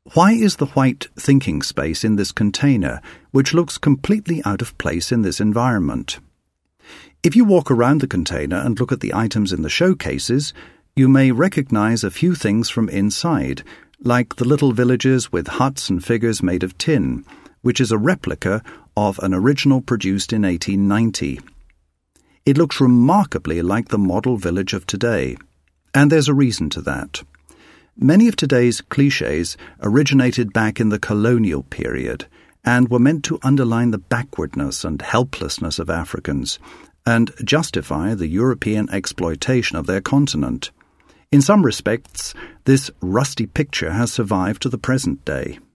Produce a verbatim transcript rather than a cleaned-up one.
Why is the white thinking space in this container, which looks completely out of place in this environment? If you walk around the container and look at the items in the showcases, you may recognize a few things from inside, like the little villages with huts and figures made of tin, which is a replica of an original produced in eighteen ninety. It looks remarkably like the model village of today, and there's a reason to that. Many of today's clichés originated back in the colonial period and were meant to underline the backwardness and helplessness of Africans and justify the European exploitation of their continent. In some respects, this rusty picture has survived to the present day.